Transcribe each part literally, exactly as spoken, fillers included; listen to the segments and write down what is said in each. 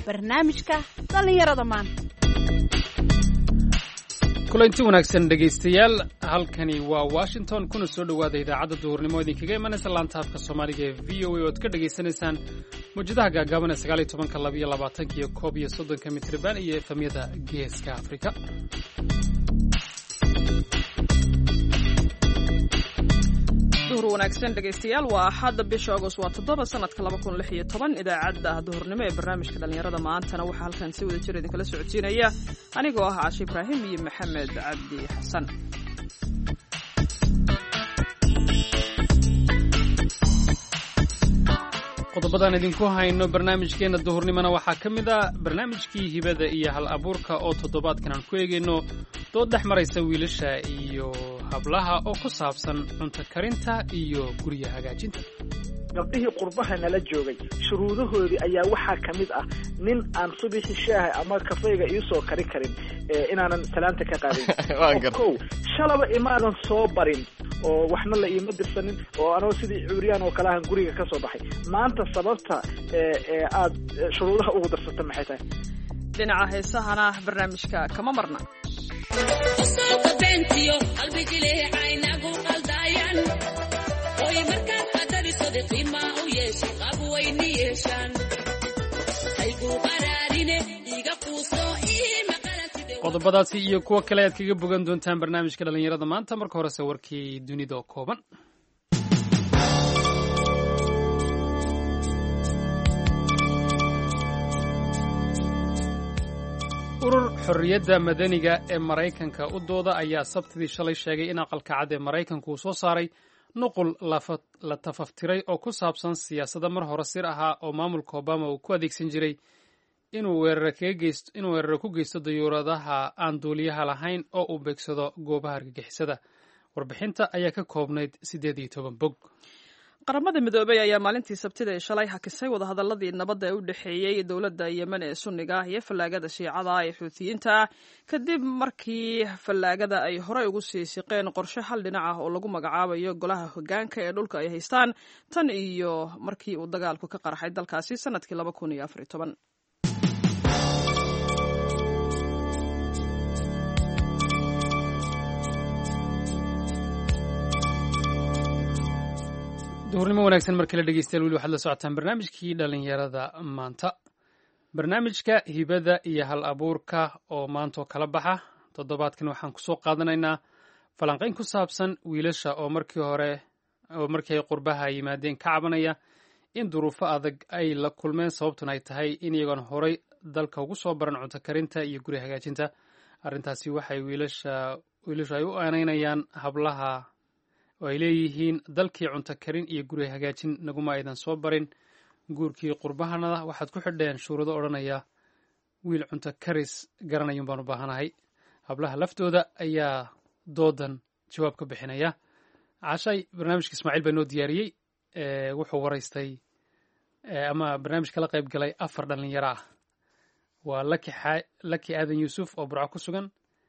barnaamijka dhallinyarada maanta. kulanti wanaagsan dhegaystayaal, halkani waa Washington, kuna soo dhawaada idaacadda duhurnimo idinkaga imanaysa laanta afka Soomaaliga ee V O A oo aad ka dhageysanaysaan mujadaha gaagaaban ee sagaal iyo tobanka, laba iyo labaatanka iyo koob iyo soddonka mitriban iyo efamyada geeska Afrika. duhur wanaagsan dhegaystayaal, waa axadda bisha Agost waa toddoba sanadka laba kun lix iyo toban. idaacadda duhurnimo ee barnaamijka dhalinyarada maantana waxaa halkan si wada jir idinkala socodsiinaya anigoo ah Caashi Ibraahim iyo Maxamed Cabdi Xasan. qodobadaan idinku hayno barnaamijkeena duhurnimona waxaa ka mid ah barnaamijkii hibada iyo hal abuurka oo toddobaadkan aan ku eegayno dood dhex maraysa wiilasha iyo hablaha oo ku saabsan cunto karinta iyo gurya hagaajinta. gabdhihii qurbaha nala joogay shuruudahoodii ayaa waxaa ka mid ah nin aan subixi shaaha ama kafeega iisoo kari karin inaanan salaanta ka qaadin. kow shalaba imaadan soo barin oo waxna la iima dirsanin oo anoo sidii cuuriyaan oo kale ahan guriga ka soo baxay. maanta sababta aad shuruudaha ugu darsata maxay tahay? dhinaca heesahana barnaamijka kama marna. qodobadaasi iyo kuwo kale aad kaga bogan doontaan barnaamijka dhalinyarada maanta. marka horese warkii dunida oo kooban. urur xorriyadda madaniga ee maraykanka u dooda ayaa sabtidii shalay sheegay in aqalka cad ee maraykanku uu soo saaray nuqul la tafaftiray oo ku saabsan siyaasadda mar hore sir ahaa oo maamulka obama uu ku adeegsan jiray inuu weeraro ku geysto dayuuradaha aan duuliyaha lahayn oo uu beegsado goobaha argagixisada. warbixinta ayaa ka koobnayd siddeed iyo toban bog. qaramada midoobay ayaa maalintii sabtida ee shalay hakisay wadahadaladii nabadda ee u dhexeeyey dowladda yemen ee sunniga iyo fallaagada shiicada ee xuutiyiinta kadib markii fallaagada ay horey ugu sii siqeen qorshe hal dhinac ah oo lagu magacaabayo golaha hoggaanka ee dhulka ay haystaan tan iyo markii uu dagaalku ka qarxay dalkaasi sanadkii laba kun iyo afar iyo toban. duhurnimo wanaagsan markii la dhegeystayaal, weli waxaad la socotaan barnaamijkii dhalinyarada maanta. barnaamijka hibada iyo hal abuurka oo maantoo kala baxa toddobaadkan waxaan kusoo qaadanaynaa falanqayn ku saabsan wiilasha oo markii hore oo markii ay qurbaha yimaadeen ka cabanaya in duruufo adag ay la kulmeen, sababtuna ay tahay in iyagoon horay dalka ugu soo baran cunto karinta iyo guri hagaajinta. arrintaasi waxay wiilasha wiilashu ay u aaneynayaan hablaha oo ay leeyihiin dalkii cunto karin iyo guri hagaajin naguma aydan soo barin, guurkii qurbahanada waxaad ku xidheen shuruudo odhanaya wiil cunto karis garanayun baan u baahanahay. hablaha laftooda ayaa doodan jawaab ka bixinaya. cashay, barnaamijka Ismaaciil baa noo diyaariyey. wuxuu waraystay ama barnaamij kala qayb galay afar dhalinyaro ah. waa laki aadan yuusuf oo burco ku sugan,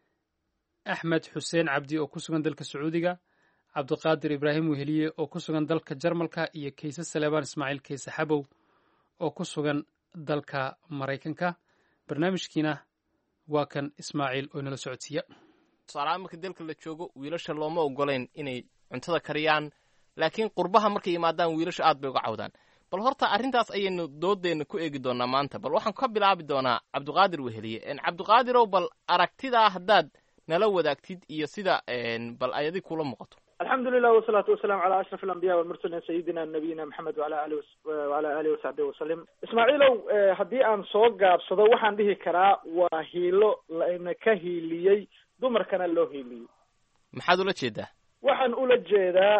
axmed xuseen cabdi oo ku sugan dalka sacuudiga, cabdiqaadir ibraahim weheliye oo ku sugan dalka jarmalka, iyo kayse saleebaan ismaaciil kayse xabow oo ku sugan dalka maraykanka. barnaamijkiina waa kan Ismaaciil oo inala socodsiiya. tusaalahaan marka dalka la joogo wiilasha looma ogolayn inay cuntada kariyaan, laakiin qurbaha markay yimaadaan wiilasha aad bay uga cawdaan. bal horta arrintaas ayaynu doodeenna ku eegi doonaa maanta. bal waxaan ka bilaabi doonaa cabdiqaadir weheliye. cabdiqaadirow, bal aragtidaa haddaad nala wadaagtid iyo sida bal ay adig kula muuqato. alxamdulilah wasalaatu wasalaamu calaa ashraf alambiya walmursaliin sayidina nabiyina maxamed wala ali wala alihi wasaxbihi wasalim. ismaaciilow, haddii aan soo gaabsado waxaan dhihi karaa waa hiilo lana ka hiiliyey dumarkana loo hiiliyey. maxaad ula jeedaa? waxaan ula jeedaa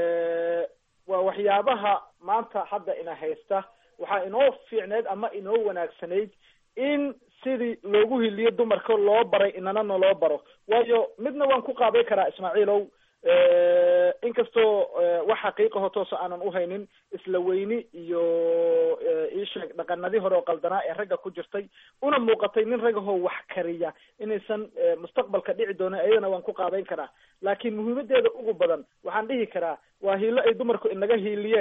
waa waxyaabaha maanta hadda ina haysta. waxaa inoo fiicneyd ama inoo wanaagsanayd in sidii loogu hiliyo dumarka loo baray inana naloo baro. waayo midna waan ku qaaday karaa Ismaaciilow, inkastoo wax xaqiiqa hotoosa aanan uhaynin isla weyni iyo iisheeg dhaqanadii hore oo qaldanaa ee ragga ku jirtay, una muuqatay nin ragahoo wax kariya inaysan mustaqbalka dhici doonin, ayadana waan ku qaabeyn karaa. laakiin muhiimadeeda ugu badan waxaan dhihi karaa waa hiilo ay dumarku inaga hiiliyeen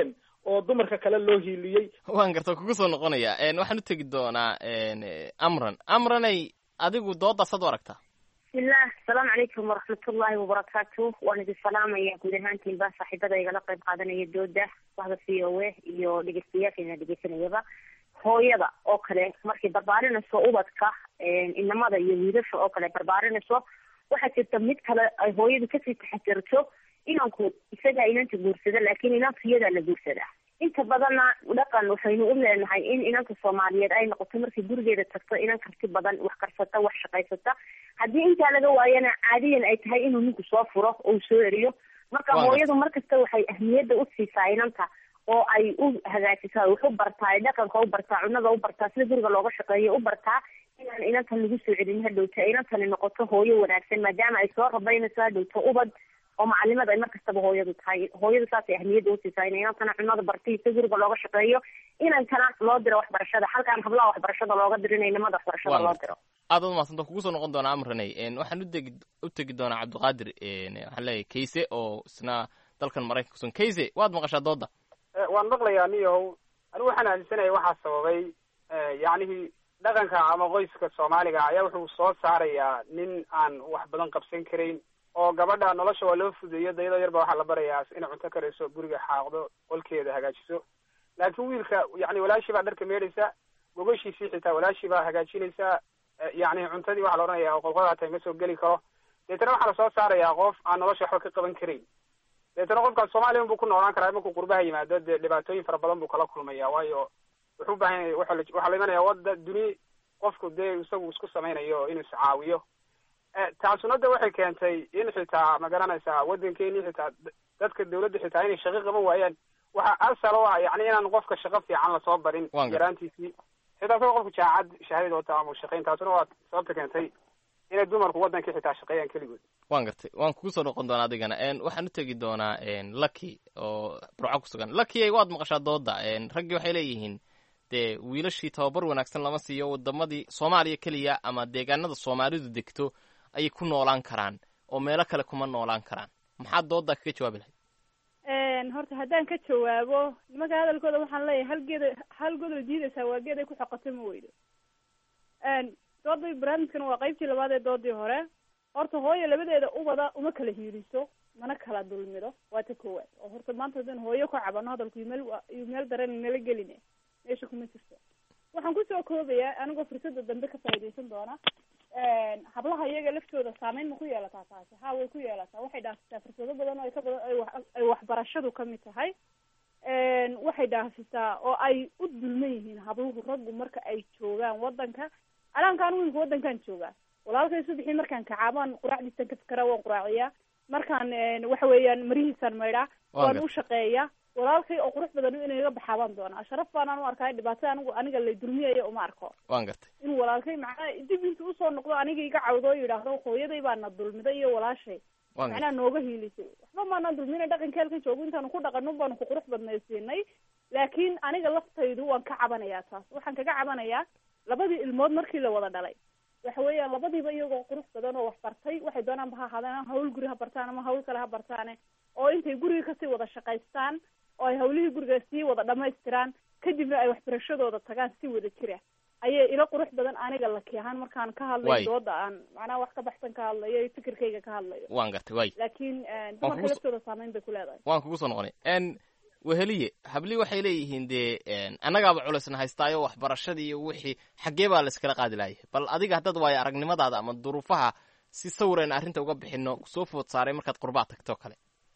oo dumarka kale loo hiiliyey. waan garta kugu soo noqonaya waxaan u tegi doonaa amran amranay adigu doodaas ad u aragtaa? bismillah asalaamu calaykum waraxmatullaahi wabarakaatu. waan idin salaamaya guud ahaantiinba saaxiibada igala qayb qaadanaya dooda wahda v o a iyo dhegeystayaasha dhegeysanayaba. hooyada oo kale markay barbaarinayso ubadka inamada iyo wiilasha oo kale barbaarinayso waxaa jirta mid kale ay hooyadu kasii taxadirto inanku isagaa inanta guursada laakiin inanka iyadaa la guursadaa. inta badanna dhaqan waxaynu u leenahay in inanka soomaaliyeed ay noqoto markay gurigeeda tagto inan karti badan wax karsata wax shaqaysata. haddii intaa laga waayana caadiyan ay tahay inuu ninku soo furo oo uu soo eriyo. marka hooyadu markasta waxay ahmiyadda u siisaa inanta oo ay u hagaajisaa wax u bartaa ay dhaqanka u bartaa cunada u bartaa sida guriga looga shaqeeyo u bartaa inaan inantan lagu soo celin hadhowta inantani noqoto hooyo wanaagsan maadaama ay soo rabaynayso hadhowta ubad oo macalimada ay markastaba hooyadu tahay. hooyadu saasay ahmiyadda usiisaa in inantana cunada bartay sida guriga looga shaqeeyo inankana loo diro waxbarashada halkaan hablaha waxbarashada looga dirin inamada waxbarashada loo diro. aad ad umadsanta kugu soo noqon doonaa amranay waxaan utegi u tegi doonaa cabdiqaadir waxaan leeyahay kayse oo isna dalkan maraykanka kusugan. kayse waad maqashaa dooda? waan maqlayaa niyow anigu waxaan aaminsanaya waxaa sababay yacnihii dhaqanka ama qoyska soomaaliga ayaa wuxuu soo saarayaa nin aan wax badan qabsan karayn oo gabadha nolosha waa loo fudeeyo dayadoo yarba waxaa la barayaa inay cunto karayso guriga xaaqdo qolkeeda hagaajiso. laakiin wiilka yani walaashii baa dharka meedhaysa gogoshiisii xitaa walaashii baa hagaajinaysa yani cuntadii waxaa la odhanaya qolqodaa tahay ma soo geli karo. deetana waxaa lasoo saarayaa qof aan nolosha waxba ka qaban karayn. deetana qofkaas soomaaliya buu ku noolaan karaa markuu qurbaha yimaado dee dhibaatooyin fara badan buu kala kulmaya waayo wuxuu ubaahan yahay waxaa la imanaya wadda duni qofku dee isagu isku samaynayo inuu iscaawiyo. taasuna de waxay keentay in xitaa ma garanaysaa waddankeeni xitaa dadka dawladda xitaa inay shaqo qaban waayaan. waxa asal o ah yani inaan qofka shaqo fiican lasoo barin yaraantiisii xitaa sao qofku jaacad shahaadad wata ama shaqayn. taasuna waa sababta keentay inay dumarku waddankii xitaa shaqeeyaan keligood. waan gartay waan kugu soo noqon doonaa adigana waxaan u tegi doonaa lucky oo burco kusugan. lucky waad maqashaa dooda? raggii waxay leeyihiin dee wiilashii tababar wanaagsan lama siiyo wadamadii soomaaliya keliya ama deegaanada soomaalidu degto ayay ku noolaan karaan oo meelo kale kuma noolaan karaan. maxaad doodaa kaga jawaabi lahayd? horta haddaan ka jawaabo nimanka hadalkooda waxaan leeyahay hal geeda hal godol diidaysaa waa geed ay ku xoqoto ma weydo. dooda barnaamijkana waa qaybtii labaad ee doodii hore. horta hooyo labadeeda ubada uma kala hiiriso mana kala dulmido waa ta koowaad oo horta maanta haddaan hooyo ka cabano hadalku meel meel daran nala gelin meesha kuma jirto. waxaan kusoo koobayaa anigoo fursada dambe ka faa'iidaysan doona hablaha iyaga laftooda saameyn ma ku yeelataa taasi? ha way ku yeelataa. waxay dhaafisaa fursado badan oo ay ka badan ay waxbarashadu kamid tahay. waxay dhaafisaa oo ay u dulman yihiin habluhu raggu marka ay joogaan wadanka. alaankaan wiilka wadankan joogaa walaalkay subaxii markaan kacaabaan quraacdiisan ka fikara waan quraaciyaa markaan waxa weeyaan marihiisaan maydhaa waan u shaqeeyaa. walaalkay oo qurux badan inay iga baxaabaan doonaa sharaf baanaan u arkaa dhibaatada anigu aniga la dulmiyayo uma arko. waan gartay inuu walaalkay macnaa dib intuu usoo noqdo aniga iga cawdo oo yidhaahdo hooyaday baana dulmiday iyo walaashay macnaa nooga hiilisay. waxba maanaan dulminay dhaqankeelka joogo intaanu ku dhaqano baanu ku qurux badnaysiinay. laakiin aniga laftaydu waan ka cabanayaa taas. waxaan kaga cabanayaa labadii ilmood markii la wada dhalay waxa weeyaan labadiiba iyagoo qurux badan oo wax bartay waxay doonaanba ha ahaadaan hawl guri ha bartaan ama hawl kale ha bartaane oo intay guriga kasii wada shaqaystaan oo ay hawlihii guriga sii wada dhamaystiraan kadibna ay waxbarashadooda tagaan si wada jira ayay ila qurux badan aniga laki ahaan markaan ka hadlayo dooda aan macnaha wax ka baxsan ka hadlayo iyo fikirkayga ka hadlayo. waan gartay way laakiin dumarka laftooda saameyn bay ku leedahay. waan kugu soo noqonay weheliye habli waxay leeyihiin dee annagaaba culaysna haystaayo waxbarashadii iyo wixii xaggee baa la iskala qaadi laayay. bal adiga haddaad waayo aragnimadaada ama duruufaha si sawirayna arrinta uga bixino kusoo food saaray markaad qurbaa tagto kale.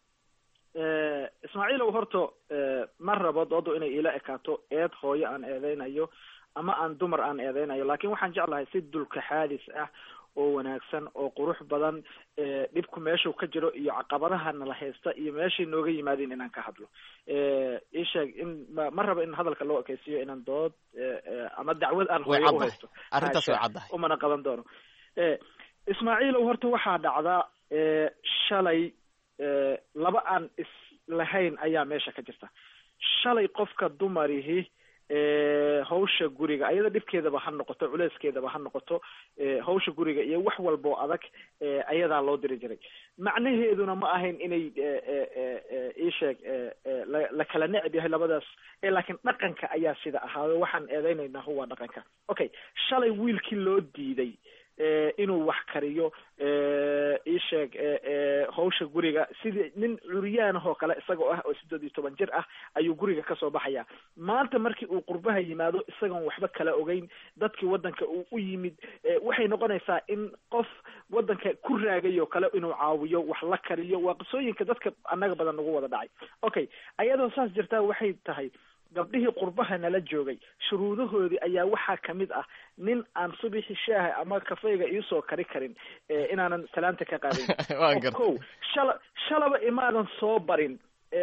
ismaaciilow horta ma rabo doodo inay ila ekaato eed hooyo aan eedeynayo ama aan dumar aan eedeynayo laakiin waxaan jeclahay si dulka xaadis ah oo wanaagsan oo qurux badan dhibku meeshuu ka jiro iyo caqabadahana la haysta iyo meeshay nooga yimaadeen inaan ka hadlo. ii sheeg in ma rabo in hadalka loo ekeysiiyo inaan dood ama dacwad aan hooyo u haysto arrintaas way caddahay umana qaban doono. ismaaciilow horta waxaa dhacdaa shalay laba aan is lahayn ayaa meesha ka jirta. shalay qofka dumarihi hawsha guriga ayada dhibkeedaba ha noqoto culeyskeedaba ha noqoto hawsha guriga iyo wax walboo adag ayadaa loo diri jiray macnaheeduna ma ahayn inay iisheeg la kala necb yahay labadaas laakiin dhaqanka ayaa sida ahaayo waxaan eedeynaynaa huwa dhaqanka okay shalay wiilkii loo diiday inuu wax kariyo iisheeg hawsha guriga sidii nin curyaanahoo kale isagoo ah oo siddeed iyo toban jir ah ayuu guriga kasoo baxaya maanta markii uu qurbaha yimaado isagoon waxba kala ogeyn dadkii waddanka uu u yimid waxay noqonaysaa in qof waddanka ku raagayo kale inuu caawiyo wax la kariyo waa qisooyinka dadka annaga badan nagu wada dhacay okay ayadoo saas jirtaa waxay tahay gabdhihii qurbaha nala joogay shuruudahoodii ayaa waxaa kamid ah nin aan subixi shaaha ama kafeyga iisoo kari karin inaanan salaanta ka qaadin ko shala shalaba imaadan soo barin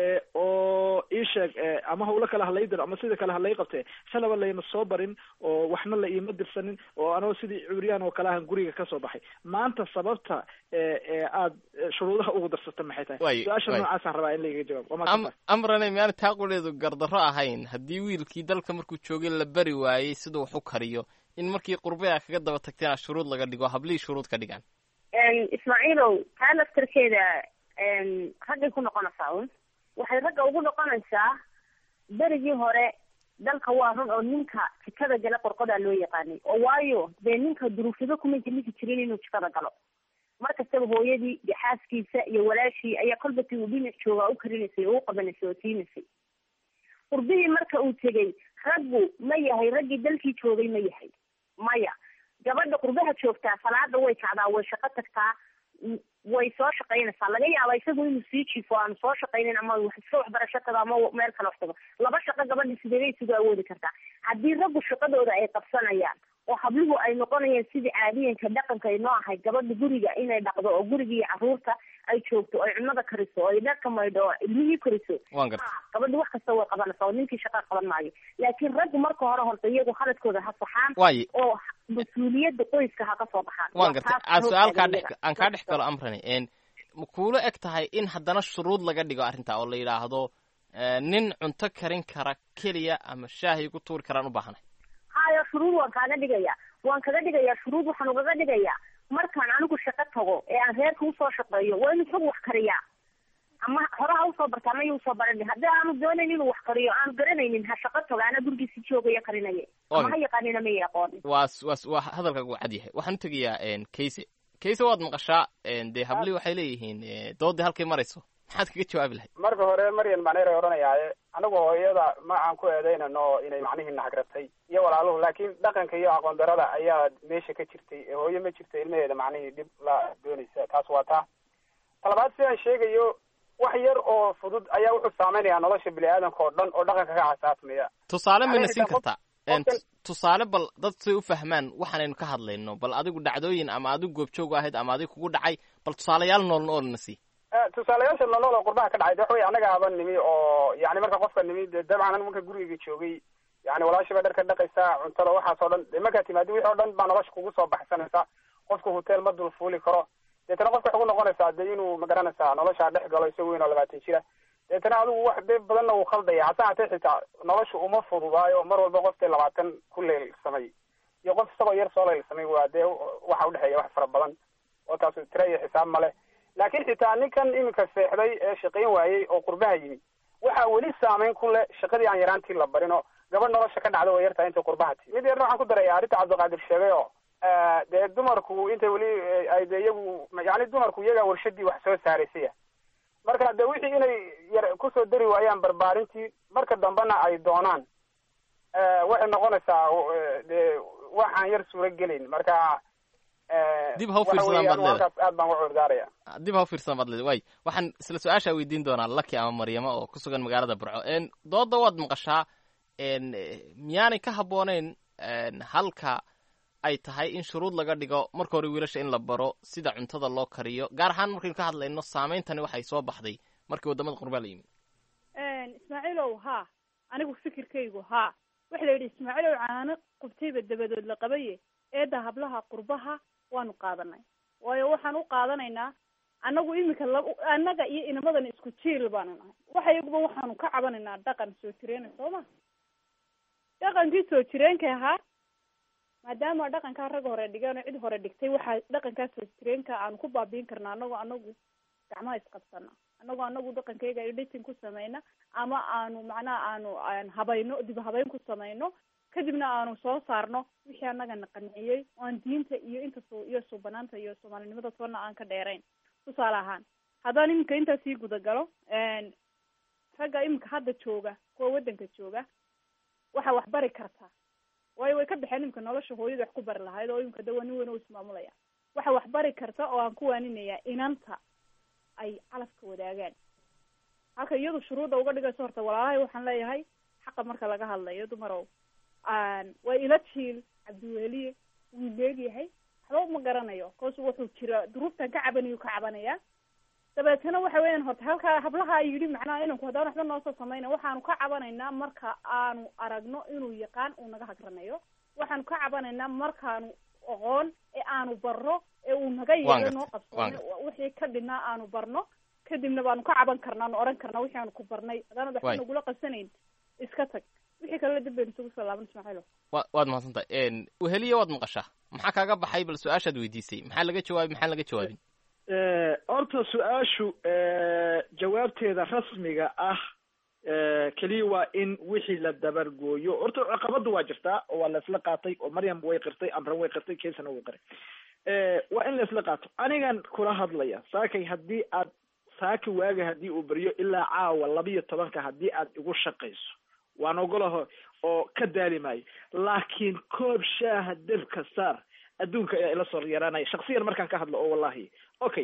oo iisheeg ama hawlo kale halay diro ama sida kale halay qabtee shalaba layna soo barin oo waxna la iima dirsanin oo anoo sidii curyaan oo kale ahan guriga kasoo baxay maanta sababta aad shuruudaha ugu darsata maxay tahay su-aasha noocaasaan rabaa in laiga jawaab amrane miyaana taaquleedu gardarro ahayn haddii wiilkii dalka markuu joogay la bari waayey siduu wax u kariyo in markii qurbaya kaga daba tagteen shuruud laga dhigo hablihii shuruud ka dhigaan ismaaciilow taa laftarkeeda raggay ku noqonaysaa un waxay ragga ugu noqonaysaa berigii hore dalka waa run oo ninka jikada gala qorqodaa loo yaqaanay oo waayo dee ninka duruufyado kuma jimisi jirin inuu jikada galo mar kastaba hooyadii iyo xaaskiisa iyo walaashii ayaa kolbati uu dhinac joogaa u karinaysay oo u qabanaysay oo siinaysay qurbihii marka uu tegey raggu ma yahay raggii dalkii joogay ma yahay maya gabadha qurbaha joogtaa salaada way kacdaa way shaqo tagtaa way soo shaqaynaysaa laga yaaba isagu inuu sii jiifo aanu soo shaqaynin ama iska waxbarasho tago ama meel kale wax tago laba shaqo gabadha sideebay isugu awoodi kartaa haddii raggu shaqadooda ay qabsanayaan oo habluhu ay noqonayaan sidii caadiyanka dhaqanka ay noo ahay gabadha guriga inay dhaqdo oo guriga iyo carruurta ay joogto oo ay cunnada kariso oo ay dharka maydho oo ilmihii kariso gabadha wax kasta way qabanaysaa oo ninkii shaqa qaban maayo laakiin raggu marka hore horta iyagu khaladkooda ha saxaan oo mas-uuliyadda qoyska ha ka soo baxaan waan garta aad su-aalkaa dhex aan kaa dhex galo amrani ma kuula eg tahay in haddana shuruud laga dhigo arrintaa oo la yidhaahdo nin cunto karin kara keliya ama shaahi ku tuuri karaan u baahanay hayo shuruud waan kaaga dhigaya waan kaga dhigayaa shuruud waxaan ugaga dhigayaa markaan anigu shaqo tago ee aan reerka usoo shaqeeyo waa inuu isagu wax kariyaa ama hore ha usoo barta ama yusoo barani haddii aanu doonayn inuu wax kariyo aanu garanaynin ha shaqo tago ana gurigiisi joogaya karinaye ama ha yaqaanina maya aqoonin waas was waa hadalkaagu cad yahay waxaan utegayaa kayse kayse waad maqashaa dee hablii waxay leeyihiin doodii halkay marayso maxaad kaga jawaabi lahayd marka hore maryan macneeray odhanayaaye anagu hooyada ma aan ku eedeynano inay macnihii naxagratay iyo walaaluhu laakiin dhaqanka iyo aqoon darada ayaa meesha ka jirtay ee hooye ma jirta ilmaheeda macnihii dhib la doonaysa taas waa taa talabaad sidaan sheegayo wax yar oo fudud ayaa wuxuu saameynayaa nolosha bini aadamka oo dhan oo dhaqanka ka casaasmaya tusaale mayna siin kartaa tusaale bal dad say u fahmaan waxaanaynu ka hadlayno bal adigu dhacdooyin ama adigu goobjoog ahayd ama adigu kugu dhacay bal tusaalayaal nool noolna sii tusaalayaasha nolol oo qurbaha ka dhacay de waxa wey anaga aba nimi oo yani marka qofka nimi de dabcan an marka gurigeyga joogay yani walaasha bay dharka dhaqaysaa cuntada waxaas oo dhan de markaa timaadi wixi o dhan baa nolosha kugu soo baxsanaysa qofka hotel ma dul fuuli karo deetana qofka waxay ku noqonaysaa de inuu magaranaysaa noloshaa dhex galo isaga weyn oo labaatan jira deetana adigu wax de badanna uu khaldaya hase hatee xitaa nolosha uma fududaayo mar walba qofkii labaatan ku leylsamay iyo qof isagoo yar soo leylsamay waa dee waxa udhexeeya wax fara badan oo taas tira iyo xisaab male laakiin xitaa ninkan iminka seexday ee shaqayn waayey oo qurbaha yimi waxaa weli saameyn ku leh shaqadii aan yaraantii la barin oo gabadh nolosha ka dhacda way yartahay intay qurbaha ti mid yarna waxaan ku daraya arrinta cabdiqaadir sheegay oo dee dumarku intay weli ay de iyagu yani dumarku iyagaa warshadii wax soo saaraysaya marka de wixii inay yar kusoo dari waayaan barbaarintii marka dambena ay doonaan waxay noqonaysaa de waxaan yar suura gelayn marka dib ha ufiirsadaan baad leedahay aad baan uga cudurdaaraya dib ha ufiirsadaan baad leedahay way waxaan isla su-aashaa weydiin doonaa laki ama maryamo oo ku sugan magaalada burco dooda waad maqashaa miyaanay ka habbooneyn halka ay tahay in shuruud laga dhigo marka hore wiilasha in la baro sida cuntada loo kariyo gaar ahaan markaynu ka hadlayno saameyntani waxay soo baxday markii wadamada qurbaa la yimid ismaaciilow haa anigu fikirkaygu haa waxa la yidhi ismaaciilow caano qubtayba dabadood la qabaye eedda hablaha qurbaha waanu qaadanay waayo waxaan u qaadanaynaa annagu iminka la annaga iyo inamadan isku jiil baanu nahay waxa iyaguba waxaanu ka cabanaynaa dhaqan soo tireena soo ma dhaqankii soo jireenka ahaa maadaama dhaqankaa rag hore dhigeen oo cid hore dhigtay waxaa dhaqankaa soo jireenka aanu ku baabiin karna anagoo anagu gacmaha isqabsana anagoo anagu dhaqankeyga editing ku sameyna ama aanu macnaha aanu habayno dib habeyn ku sameyno kadibna aanu soo saarno wixii anagana qanciyey oo aan diinta iyo inta su iyo suubanaanta iyo soomaalinimada toona aan ka dheerayn tusaale ahaan haddaan iminka intaas sii gudagalo ragga iminka hadda jooga kuwa waddanka jooga waxa wax bari kartaa waayo way ka baxeen iminka nolosha hooyada wax ku bari lahayd oo iminka dawa nin weyn oo ismaamulaya waxa wax bari karta oo aan ku waaninaya inanta ay calafka wadaagaan halka iyadu shuruudda uga dhigayso horta walaalahay waxaan leeyahay xaqa marka laga hadlayo dumarow waa ila jiil cabdiweliye wuu leegyahay waxba uma garanayo koos wuxuu jira duruuftan ka cabanayo ka cabanaya dabeetana waxa weeyaan horta halka hablaha yidhi macnaha inanku haddaan waxba noosoo samayna waxaanu ka cabanaynaa marka aanu aragno inuu yaqaan uu naga hagranayo waxaanu ka cabanaynaa markaanu aqoon ee aanu barno ee uu naga yeelo noo qabsano wixii ka dhinaa aanu barno kadibna baanu ka caban karnaa nu oran karnaa wixii aanu ku barnay haddaanad waxba nagula qabsanayn iska tag wixii kalena dib baynu isugu soo laaban ismaaciilo wa waad mahadsantahay weheliya waad maqashaa maxaa kaaga baxay bal su-aashaad weydiisay maxaa laga jawaabay maxaa laga jawaabin horta su-aashu jawaabteeda rasmiga ah keliya waa in wixii la dabargooyo horta caqabada waa jirtaa oo waa laisla qaatay oo maryam way qirtay amran way qirtay kaysana way qiray waa in laisla qaato anigan kula hadlaya saakay haddii aad saaki waaga haddii uu beryo ilaa caawa labiyo tobanka haddii aad igu shaqayso waan ogolaho oo ka daali maayo laakiin koob shaaha debka saar adduunka ayaa ila soo yaraanaya shaksiyan markaan ka hadlo oo wallahi okay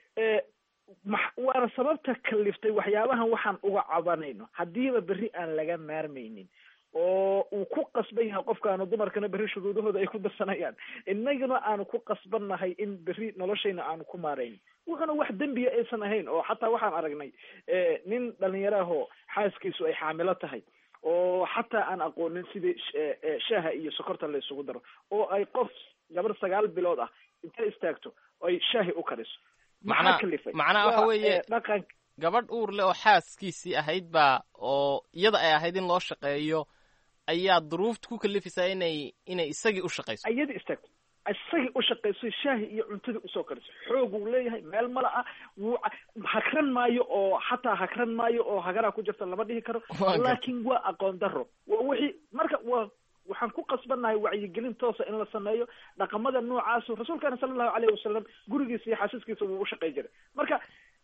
waana sababta kaliftay waxyaabahan waxaan uga cabanayno haddiiba berri aan laga maarmaynin oo uu ku qasban yahay qofkaanu dumarkana berri shuruudahooda ay ku darsanayaan innagana aanu ku qasbannahay in berri noloshayna aanu ku maaraynin waxana wax dembiya aysan ahayn oo xataa waxaan aragnay nin dhalinyarahoo xaaskiisu ay xaamilo tahay oo xataa aan aqoonin sidii shaaha iyo sokorta la isugu daro oo ay qof gabar sagaal bilood ah intay istaagto ay shaahi u kariso macnaa macnaa waxa weeye dhaqan gabadh uur leh oo xaaskiisii ahayd baa oo iyada ay ahayd in loo shaqeeyo ayaa duruufta ku kalifaysaa inay inay isagii u shaqayso iyada istaagto isagii u shaqayso shaahi iyo cuntadii usoo kariso xoog uu leeyahay meel mala ah wuu hakran maayo oo xataa hakran maayo oo hagaraa ku jirta lama dhihi karo laakiin waa aqoon daro waa wixii marka waa waxaan ku qasbannahay wacyigelin toosa in la sameeyo dhaqamada noocaasu rasuulkana sala allahu alayhi wasalam gurigiisa iyo xaasiskiisa wuu u shaqay jiray marka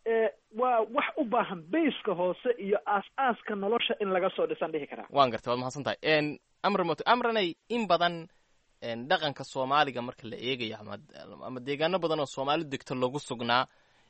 waa wax u baahan bayska hoose iyo aas-aaska nolosha in laga soo dhisan dhihi karaa waan gartay waad mahadsan tahay amran moto amranay in badan dhaqanka soomaaliga marka la eegayo ama ama deegaano badan oo soomaali degto lagu sugnaa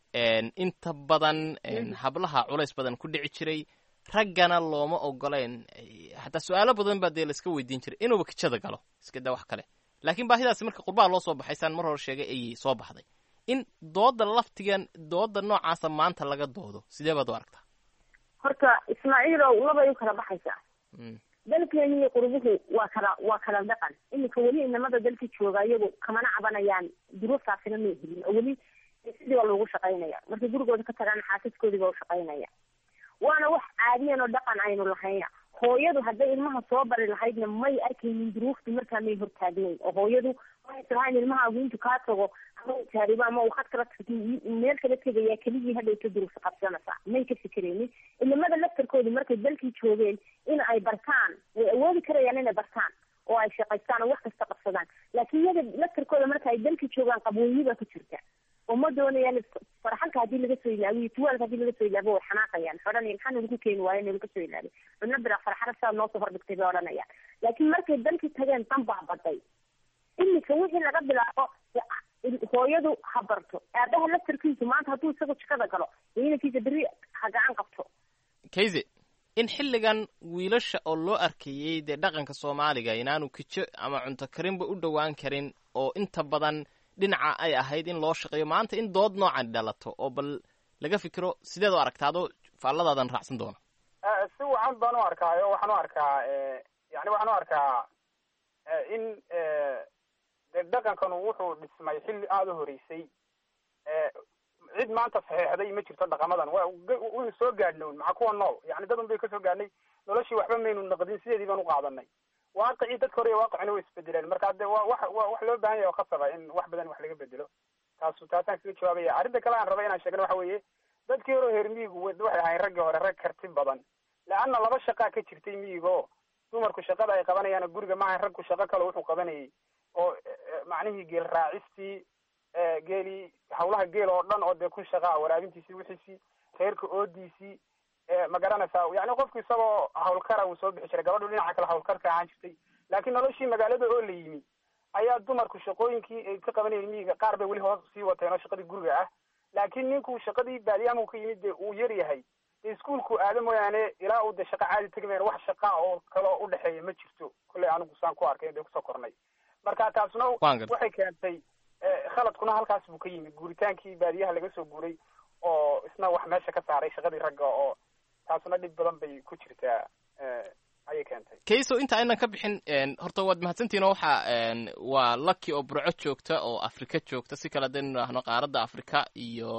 inta badan hablaha culays badan ku dhici jiray raggana looma ogoleen xataa su-aalo badan baa dee la iska weydiin jiray inuuba kijada galo iska daa wax kale laakiin baahidaasi marka qurbaha loo soo baxay saan mar hore sheegay ayay soo baxday in dooda laftigan dooda noocaasa maanta laga doodo sidee baad u aragtaa horta ismaaciilow labay u kala baxaysaa dalkeeni iyo qurbuhu waa kala waa kala dhaqan iminka weli inamada dalka jooga iyagu kamana cabanayaan duruuftaasina ma helin oo weli sidii baa loogu shaqaynaya markay gurigooda ka tagaan xaasaskoodii baa u shaqaynaya waana wax caadiyan oo dhaqan aynu lahayna hooyadu hadday ilmaha soo bari lahaydna may arkaynin duruufti markaa may hortaagnayn oo hooyadu waxay tirahaan ilmahaagu intu kaa tago ama u taaribo ama uu khad kala meel kala tegayaa keligii hadhay ka duruufta qabsanaysaa may ka fikeraynin ilamada laftarkoodu markay dalkii joogeen in ay bartaan way awoodi karayaan inay bartaan oo ay shaqaystaan oo wax kasta qabsadaan laakiin iyaga laftarkooda marka ay dalkii joogaan qabooyiba ku jirta oo ma doonayaan farxalka haddii laga soo ilaabiyo tuwaalka haddii laga soo ilaabo way xanaaqayaan xodhanaya maxaa nalagu keeni waayo nalaga soo ilaabiy cudna bira farxada sidaad noo soo hordhigtay bay odhanayaan laakiin markay dalkii tageen dan baa baday iminka wixii laga bilaabo hooyadu ha barto aabaha laftarkiisu maanta hadduu isagu jikada galo inankiisa berri ha gacan qabto kayse in xilligan wiilasha oo loo arkayey dee dhaqanka soomaaliga inaanu kijo ama cunto karinba u dhowaan karin oo inta badan dhinaca ay ahayd in loo shaqeeyo maanta in dood noocan dhalato oo bal laga fikiro sideed u aragtaa adoo faalladaadan raacsan doona si wacan baan u arkaayo waxaan u arkaa yani waxaan u arkaa in de dhaqankanu wuxuu dhismay xilli aada u horeysay cid maanta saxeexday ma jirto dhaqamadan wa waynu soo gaadhnown maca kuwa nool yani dad un bay kasoo gaadhnay noloshii waxba maynu naqdin sideedii baan u qaadanay waaqicii dadka hore iyo waaqicina way isbedeleen marka de wa wax wa wax loo baahan yahay oo khasaba in wax badan wax laga bedelo taasu taasaan kaga jawaabaya arrinta kale aan raba inaan sheegno waxa weeye dadkii hore reer miyigu waxay ahayn raggii hore rag karti badan laanna laba shaqaa ka jirtay miyigo dumarku shaqada ay qabanayaan guriga maaha ragku shaqo kale wuxuu qabanayay oo macnihii geel raacistii geeli hawlaha geel oo dhan oo dee ku shaqaa waraabintiisii wixiisii reerka oodiisii ma garanaysaa yani qofku isagoo hawlkara uu soo bixi jiray gabadhu dhinaca kale hawlkarka ahaan jirtay laakiin noloshii magaalada oo la yimi ayaa dumarku shaqooyinkii ay ka qabanayeen miyiga qaar bay weli hoos sii wateen oo shaqadii guriga ah laakiin ninku shaqadii baadiyaha ka yimid dee uu yar yahay dee iskuolku aada mooyaane ilaa uu dee shaqa caadi tegmayn wax shaqa oo kaloo udhexeeya ma jirto kolley anigu saan ku arkay dee kusoo kornay marka taasna waxay keentay khaladkuna halkaas buu ka yimid guuritaankii baadiyaha laga soo guuray oo isna wax meesha ka saaray shaqadii ragga oo taasna dhib badan bay ku jirtaa ayay keentay kayso inta aynan ka bixin horta waad mahadsantihin oo waxa waa lucky oo burco joogta oo afrika joogta si kale hadaynu idhaahno qaaradda afrika iyo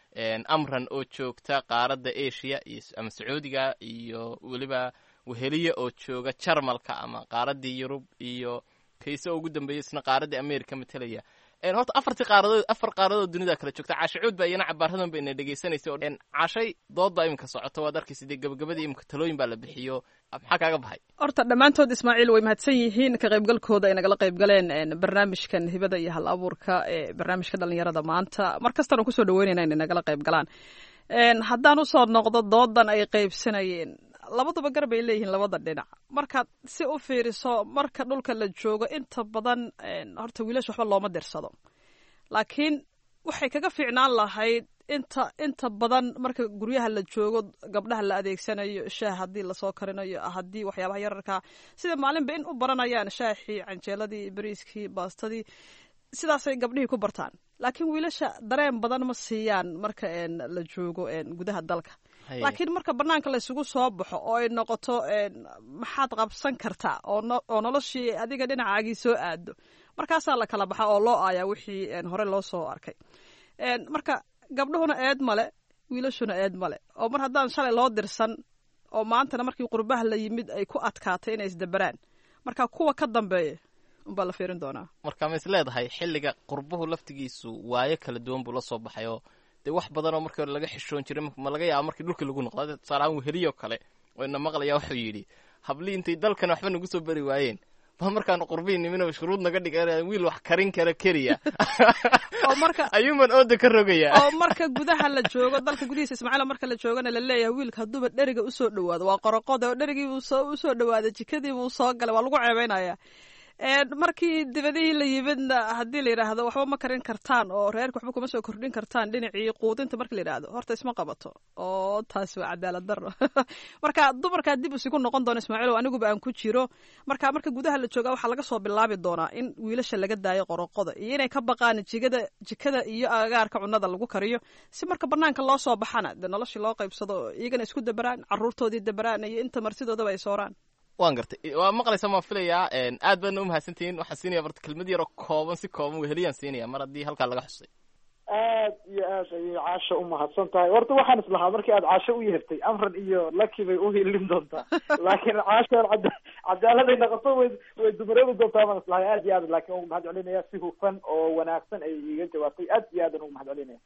amran oo joogta qaaradda asia iyo ama sacuudiga iyo weliba weheliya oo jooga jarmalka ama qaaraddii yurub iyo kayso oo ugu dambeeya isna qaaraddii america matelaya horta afartii qaaradood afar qaaradood dunida kala joogta caashacuud baa iyana cabaaradan ba ina dhegaysanaysa oo caashay dood baa iminka socota waad arkaysa dee gabagabadii iminka talooyin baa la bixiyo maxaa kaaga baxay horta dhammaantood ismaaciil way mahadsan yihiin ka qaybgalkooda ay nagala qayb galeen barnaamijkan hibada iyo hal abuurka ee barnaamijka dhalinyarada maanta mar kastana kusoo dhaweynayna inay nagala qayb galaan haddaan usoo noqdo doodan ay qaybsanayeen labaduba gar bay leeyihiin labada dhinac markaad si u fiiriso marka dhulka la joogo inta badan horta wiilasha waxba looma dirsado laakiin waxay kaga fiicnaan lahayd inta inta badan marka guryaha la joogo gabdhaha la adeegsanayo shaah haddii lasoo karinayo haddii waxyaabaha yararkaa sida maalinba in u baranayaan shaahii canjeeladii bariiskii baastadii sidaasay gabdhihii ku bartaan laakiin wiilasha dareen badan ma siiyaan marka la joogo gudaha dalka laakiin marka banaanka la isugu soo baxo oo ay noqoto maxaad qabsan kartaa oo noloshii adiga dhinacaagii soo aado markaasaa la kala baxa oo loo aayaa wixii hore loo soo arkay marka gabdhuhuna eed male wiilashuna eed male oo mar haddaan shalay loo dirsan oo maantana markii qurbaha la yimid ay ku adkaatay inay isdaberaan marka kuwa ka dambeeya unbaa la fiirin doonaa marka ma is leedahay xilliga qurbuhu laftigiisu waayo kala duwan buu la soo baxay oo dee wax badan oo markii hore laga xishoon jiray ma laga yaaba markii dhulkii lagu noqdo tusaalahaan weheliyo kale oo ina maqlaya wuxuu yidhi hablii intay dalkan waxba nagu soo bari waayeen ba markaan qurbihi nimina shuruud naga dhigan wiil wax karin kara keliya oo marka ayuuman ooda ka rogaya oo marka gudaha la joogo dalka gudihiisa ismaaciil marka la joogana la leeyahay wiilka hadduuba dheriga usoo dhawaado waa qoraqoda oo dherigii buu soo usoo dhawaaday jikadii buu soo galay waa lagu ceebeynaya markii dibadihii la yimidna haddii la yidhaahdo waxba ma karin kartaan oo reerka waxba kuma soo kordhin kartaan dhinacii quudinta marka la yidhaahdo horta isma qabato oo taasi waa cadaalad daro marka dumarkaa dib usigu noqon doona ismaaciil oo aniguba aan ku jiro marka marka gudaha la jooga waxaa laga soo bilaabi doonaa in wiilasha laga daayo qoroqoda iyo inay ka baqaan jigada jikada iyo agagaarka cunada lagu kariyo si marka banaanka loo soo baxana dee noloshii loo qaybsado iyagana isku dabaraan caruurtoodii dabaraan iyo inta marsidoodaba ay sooraan waan gartay waa maqlaysa maan filayaa aad baadna umahadsantihiin waxaan siinaya barta kelmad yaroo kooban si kooban weheliyaan siinaya mar haddii halkaa laga xusay aad iyo aad ayay caasha umahadsan tahay horta waxaan islahaa markii aad caasho u yeertay amran iyo lucky bay uhilin doontaa laakiin caasha cada cadaaladay noqoto way way dumareebi doontaa baan islahay aad iyo aad laakiin ugu mahad celinaya si hufan oo wanaagsan ay iga jawaabtay aad iyo aadan ugu mahad celinaya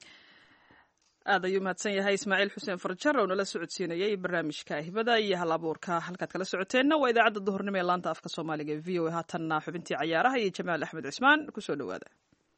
aad ayuu mahadsan yahay ismaaciil xuseen farjar oo nala socodsiinayay barnaamijka hibada iyo hal abuurka halkaad kala socoteenna waa idaacadda duhurnimo ee laanta afka soomaaliga ee v o a haatanna xubintii cayaaraha iyo jamaal axmed cismaan kusoo dhawaada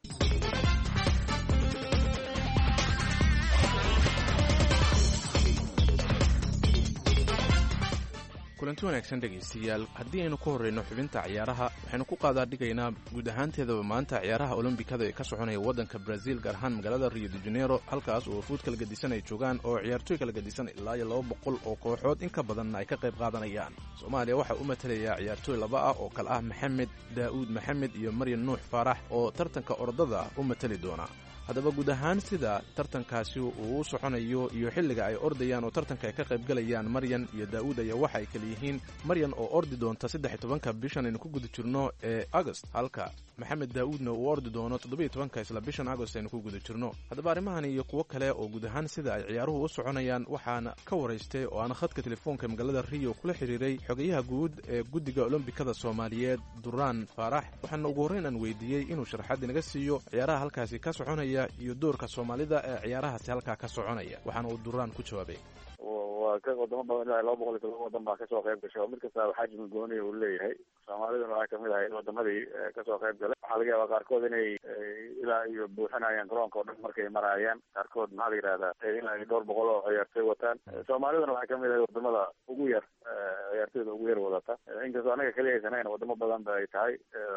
kulanti wanaagsan dhegaystayaal haddii aynu ku horreyno xubinta ciyaaraha waxaynu ku qaadaa dhigaynaa guud ahaanteedaba maanta ciyaaraha olombikada ee ka soconaya waddanka brazil gaar ahaan magaalada rio de janeiro halkaas oo wafuud kala gedisan ay joogaan oo ciyaartooy kala gedisan ilaa iyo laba boqol oo kooxood in ka badanna ay ka qayb qaadanayaan soomaaliya waxaa u matalaya ciyaartooy laba ah oo kale ah maxamed daa'uud maxamed iyo maryan nuux faarax oo tartanka ordada u matali doona haddaba guud ahaan sida tartankaasi uu u soconayo iyo xilliga ay ordayaan oo tartanka ay ka qaybgalayaan maryan iyo daa'uud ayaa waxa ay kala yihiin maryan oo ordi doonta saddex iyo tobanka bishan aynu ku guda jirno ee agost halka maxamed daa'uudna uu ordi doono toddobiiyo tobanka isla bishan agost aynu ku guda jirno. haddaba arrimahan iyo kuwo kale oo guud ahaan sida ay ciyaaruhu u soconayaan waxaana ka waraystay oo aana khadka telefoonka magaalada Rio kula xiriiray xogayaha guud ee guddiga olombikada Soomaaliyeed Duraan Faarax. waxaana ugu horreyn aan weydiiyey inuu sharaxaad inaga siiyo ciyaaraha halkaasi ka soconaya iyo doorka Soomaalida ee ciyaarahaasi halkaa ka soconaya. waxaana uu Duraan ku jawaabay waa ka wadamo badan ilaa laba boqol iyo toban wadan baa kasoo qayb gashay oo mid kasta xajmi gooni uu leeyahay. soomaaliduna waxaa kamid ahay wadamadii kasoo qayb galay. waxaa laga yaabaa qaarkood inay ilaa iyo buuxinayaan garoonka oo dhan markay maraayaan. qaarkood maxaa la yidhahdaa ilaa iyo dhowr boqol oo ciyaartoy wataan. soomaaliduna waxay kamid ahay wadamada ugu yar ciyaartoyda ugu yar wadata. inkastoo anaga kaliya aysan wadamo badan ba ay tahay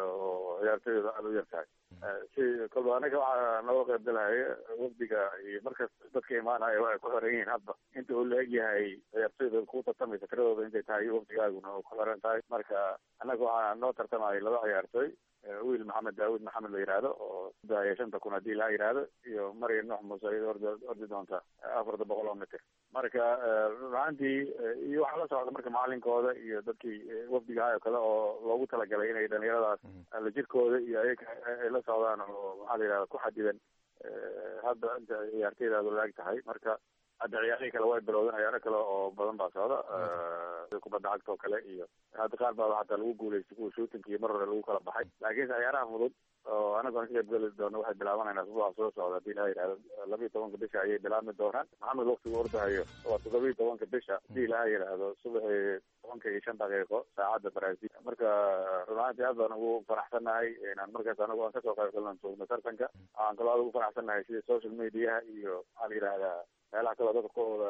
oo ciyaartoyda aada u yar tahay. si kolba anaga waxaa nooga qayb galahaya wafdiga iyo markas dadka imaanaya ay ku xiran yihiin hadba inta uu la egyahay ciyaartoyda ku tartamaysa tiradooda intay tahay wafdigaaguna oo ku xiran tahay. marka anaga waxaa noo tartamaya laba ciyaartoy, wiil maxamed daawud maxamed la yidhaahdo oo daaya shanta kun haddii laa yidhaahdo, iyo maryam nuux muuse iyada ordi ordi doonta afarta boqol oo mitir. marka runaantii iyo waxaa la socda marka macalinkooda iyo dadkii wafdigahay oo kale oo loogu talagalay inay dhalinyaradaas la jirkooda iyo ayaga ay la socdaan oo maxaa la yidhahda ku xadidan hadda inta ciyaarteydaadu laag tahay. marka hadda ciyaarihii kale way bilowdeen ciyaaro kale oo badan baa socda, kubadda cagta oo kale iyo hadda qaar baa hataa lagu guuleystay kuwa shootinka iyo mar hore lagu kala baxay. laakiinse ciyaaraha fudud oo anagu aan ka qayb geli doono waxay bilaabanayna usbuuca soo socda hadii la yidhahdo laba iyo tobanka bisha ayay bilaabmi doonaan. maxamed waktigu ordahayo waa toddoba iyo tobanka bisha hadii la yidhaahdo subaxii tobanka iyo shan daqiiqo saacadda Brazil. marka runaantii aad baan ugu faraxsannahay inaan markaas anagu aan kasoo qayb galno joogno tartanka. aan kaloo aad ugu faraxsannahay sida social mediaha iyo maxaa la yidhahdaa meelaha kaloo dadka kooda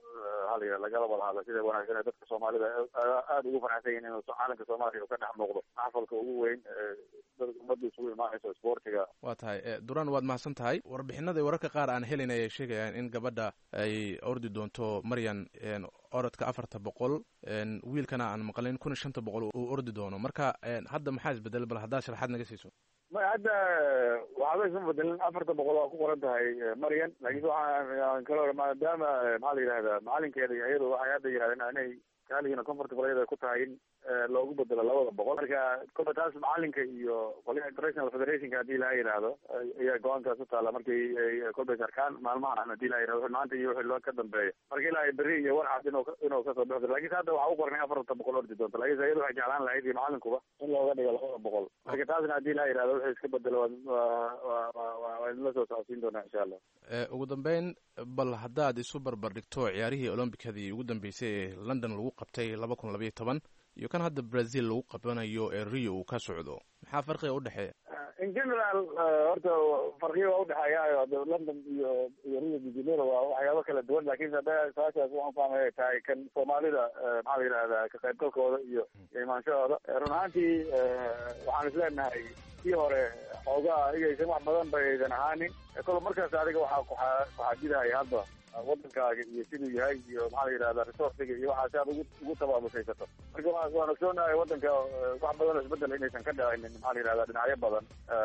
hal lagala wada hadla sida wanaagsan ee dadka Soomaalida aada ugu faraxsan yihiin inuu caalamka Soomaaliya uu ka dhex muuqdo xafalka ugu weyn dadka ummadda isugu imaanayso sportiga. waa tahay Duraan waad mahadsan tahay. warbixinada wararka qaar aan helin ayay sheegayaan in gabadha ay ordi doonto Maryan orodka afarta boqol, wiilkana aan maqlin kun iyo shanta boqol uu ordi doono. marka hadda maxaa isbedel bal haddaa sharaxaad naga siiso. ma hadda waxba isma bedelin afarta boqol waa ku qoran tahay Maryan. laakiin waxaan kaloo maadaama maxaa la yidhahdaa macalinkeeda iyo iyadu waxay hadda yidhahdeen inay kaalihiina comfortable iyada ku tahay in loogu bedelo labada boqol. marka kolba taas macalinka iyo qoliyaha international federationka hadii la yidhaahdo ayaa go-aankaas u taala markii kolba sarkaan maalmahan hadii la yidhahdo maanta iyo wixii loo ka dambeeya. marka ilaa berri iyo warcad inuu inuu kasoo bixi karo. laakiin hadda waxaa u qornay afarta boqol ordi doonta. laakiin iyadu waxay jeclaan lahayd iyo macalinkuba in looga dhigo labada boqol. marka taasna hadii la yidhahdo wixii iska bedelo waa idinla soo socodsiin doonaa insha allah. ugu dambeyn bal haddaad isu barbar dhigto ciyaarihii olombikadii ugu dambeysay ee London lagu qabtay laba kun labayo toban iyo kan hadda Brazil lagu qabanayo ee Rio uu ka socdo, maxaa farqiga u dhexeeya? in general horta farqiga waa udhexeeya London iyo iyo Rio de Janeiro waa waxyaabo kala duwan. laakiin hadda saashaas waxaan fahmay tahay kan Soomaalida maxaa la yidhahdaa ka qaybgalkooda iyo imaanshahooda. run ahaantii waxaan isleenahay kii hore xoogaa iyaysan wax badan ba aysan ahaanin. kolo markaas adiga waxaa kuxaajidahaya hadda wadankaaga iyo siduu yahay iyo maxaa la yidhahdaa resourciga iyo waxaa si aad ugu ugu tabaabusaysato. marka waan ogsoonahay wadanka wax badan oo isbedel inaysan ka dhacaynin maxaa la yidhahdaa dhinacyo badan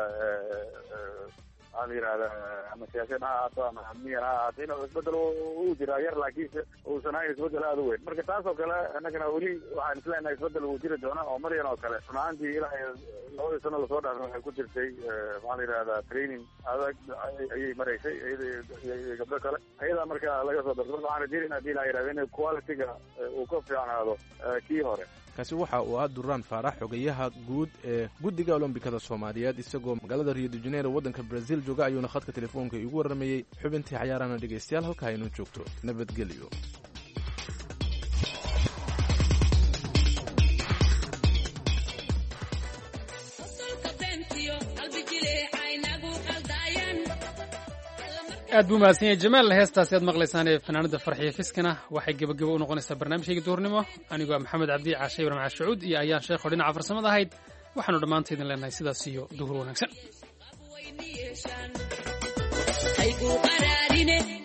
maxaa la yidhahdaa ama siyaasad ha ahaato ama amniyan ha ahaato inuu isbedel uu jiraa yar laakiinse uusan ahayn isbedel aada u weyn. marka taas oo kale annagana weli waxaan isleenahay isbedel uu jiri doona oo Maryan oo kale run ahaantii ilaa labadii sano lasoo dhaafay waxay ku jirtay maxaa la yidhahdaa training adag ayay maraysay iyo gabdho kale ayadaa marka laga soo darso. waxaan rajeynaya in hadii la yidhahdo in quality-ga uu ka fiicnaado kii hore. kaasi waxa uu ah Duraan Faarax, xogayaha guud ee guddiga olombikada Soomaaliyeed, isagoo magaalada Rio de Janeiro waddanka Brazil jooga ayuuna khadka telefoonka igu waramayey. xubintii cayaarana dhegaystayaal halka aynu joogto nabadgelyo. aad buu mahadsan yahay Jamaal. heestaasi aad maqlaysaan ee fanaanada Farxiyo Fiskana waxay gabagabo u noqonaysaa barnaamijkayga duurnimo. anigoo Maxamed Cabdi Caashe Ibrahim Cashuud iyo ayaan sheekh oo dhinaca farsamada ahayd. waxaanu dhammaanteedin leenahay sidaas iyo duhur wanaagsan.